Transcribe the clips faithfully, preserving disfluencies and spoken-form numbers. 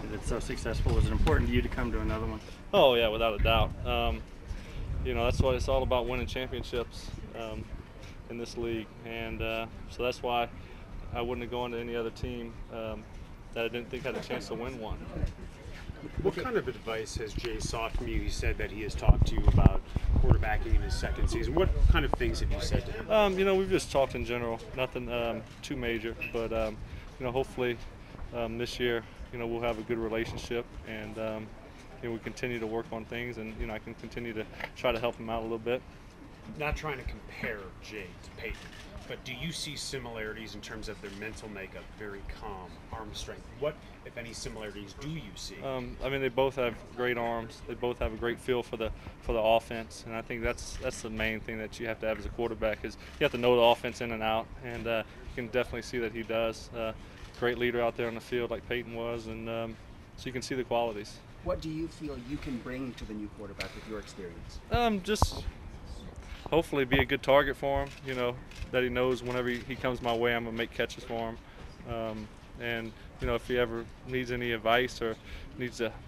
because it's so successful? Was it important to you to come to another one? Oh yeah, without a doubt. Um, you know, that's what it's all about, winning championships um, in this league, and uh, so that's why I wouldn't have gone to any other team um, that I didn't think had a chance to win one. What kind of advice has Jay sought from you? He said that he has talked to you about quarterbacking in his second season. What kind of things have you said to him? Um, you know, we've just talked in general, nothing um, too major, but um, you know, hopefully um, this year, you know, we'll have a good relationship, and um, you know, we continue to work on things, and you know, I can continue to try to help him out a little bit. Not trying to compare Jay to Peyton, but do you see similarities in terms of their mental makeup? Very calm, arm strength. What, if any, similarities do you see? Um, I mean, they both have great arms. They both have a great feel for the for the offense, and I think that's that's the main thing that you have to have as a quarterback is you have to know the offense in and out, and uh, you can definitely see that he does. Uh, great leader out there on the field like Peyton was, and um, so you can see the qualities. What do you feel you can bring to the new quarterback with your experience? Um, just hopefully be a good target for him, you know, that he knows whenever he, he comes my way, I'm going to make catches for him. Um, and, you know, if he ever needs any advice or needs a,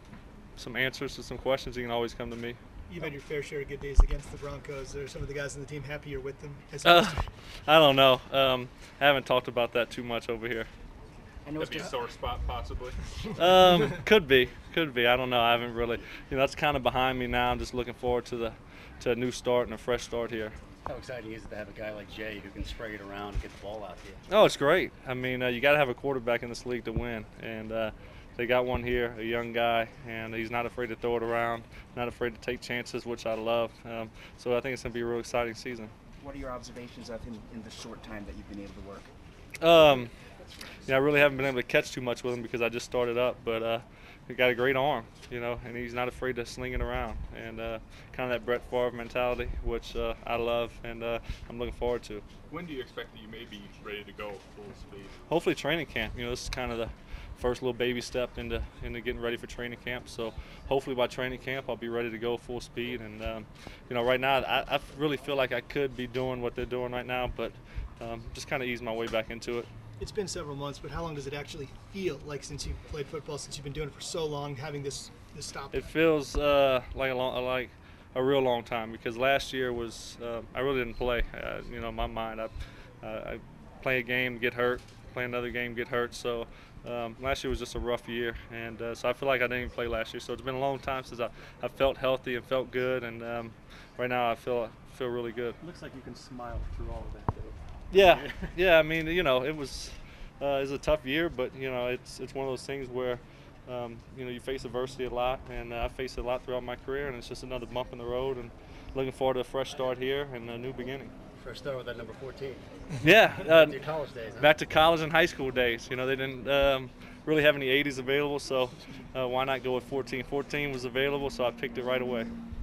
some answers to some questions, he can always come to me. You've had your fair share of good days against the Broncos. Are some of the guys on the team happy you're with them? As Uh, I don't know. Um, I haven't talked about that too much over here. I know That'd be a sore spot, possibly. Um, could be, could be. I don't know. I haven't really, you know, that's kind of behind me now. I'm just looking forward to the to a new start and a fresh start here. How exciting is it to have a guy like Jay who can spray it around and get the ball out here? Oh, it's great. I mean, uh, you got to have a quarterback in this league to win, and uh, they got one here, a young guy, and he's not afraid to throw it around, not afraid to take chances, which I love. Um, so I think it's going to be a real exciting season. What are your observations of him in the short time that you've been able to work? Um, yeah, I really haven't been able to catch too much with him because I just started up, but uh, he got a great arm, you know, and he's not afraid to sling it around, and uh, kind of that Brett Favre mentality, which uh, I love, and uh, I'm looking forward to. When do you expect that you may be ready to go full speed? Hopefully training camp. You know, this is kind of the first little baby step into into getting ready for training camp. So hopefully by training camp I'll be ready to go full speed. And um, you know, right now I, I really feel like I could be doing what they're doing right now, but um, just kind of ease my way back into it. It's been several months, but how long does it actually feel like since you've played football, since you've been doing it for so long, having this this stop? It feels uh, like a long, like a real long time because last year was uh, I really didn't play. Uh, you know, in my mind, I, uh, I play a game, get hurt, play another game, get hurt. So um, last year was just a rough year, and uh, so I feel like I didn't even play last year. So it's been a long time since I, I felt healthy and felt good, and um, right now I feel feel really good. Looks like you can smile through all of that, though. Yeah, yeah. I mean, you know, it was uh, it was a tough year, but you know, it's it's one of those things where um, you know you face adversity a lot, and uh, I faced it a lot throughout my career, and it's just another bump in the road. And looking forward to a fresh start here and a new beginning. First start with that number fourteen. Yeah, uh, Back to your college days, huh? back to college and high school days. You know, they didn't um, really have any eighties available, so uh, why not go with fourteen? fourteen was available, so I picked it right away.